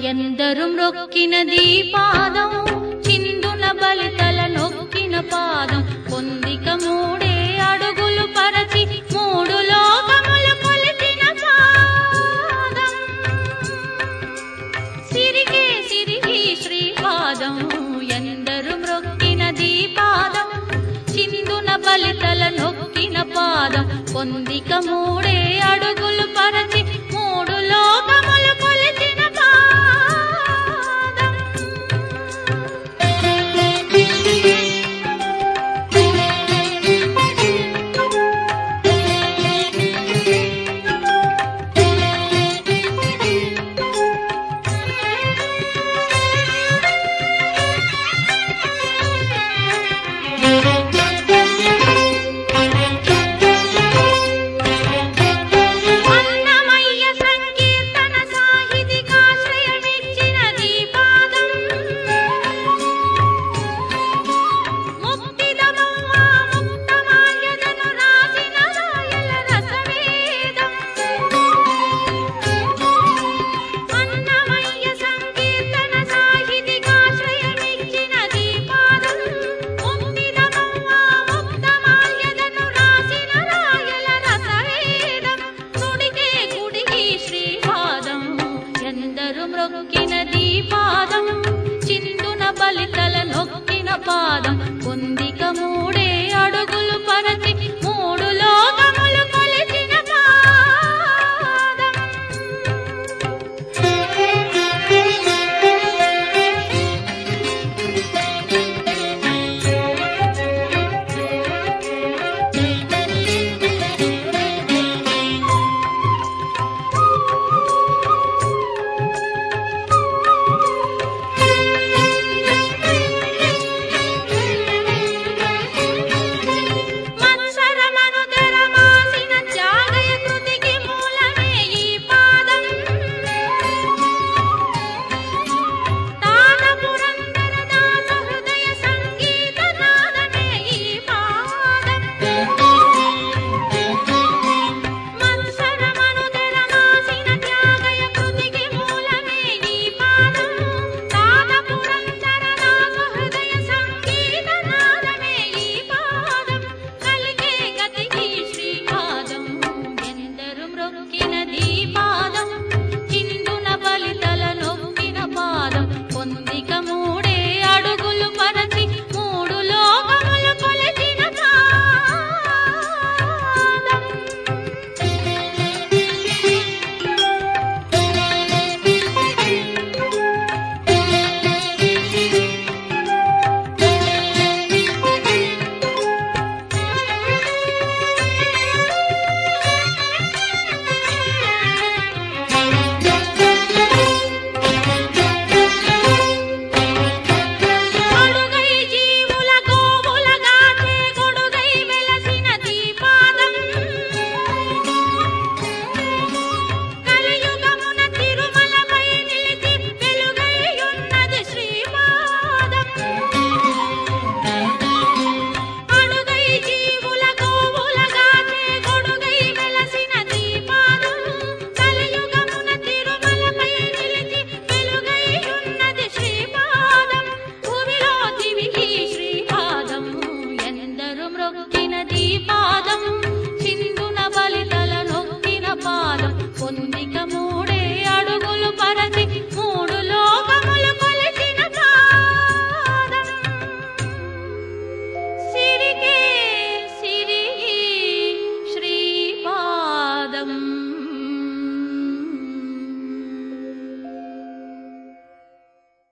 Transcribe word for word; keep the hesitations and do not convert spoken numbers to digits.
ఎందరు మ్రొక్కినది పాదం చిందున బలితల నొక్కిన పాదం పొందిక మూడే అడుగులు పరచి మూడు లోకములు కొలిచిన పాదం సిరిగే సిరిగి శ్రీపాదం ఎందరు మ్రొక్కినది పాదం చిందున బలితల నొక్కిన పాదం పొందిక మూడే అడుగులు పరచి మూడు లోకములు కొలిచిన పాదం మ్రొక్కినది పాదం చిందున బలితల నొక్కిన పాదం పొందిక మూడే అడుగులు పరచి మూడు లోకములు కొలిచిన పాదం మ్రొక్కినది పాదం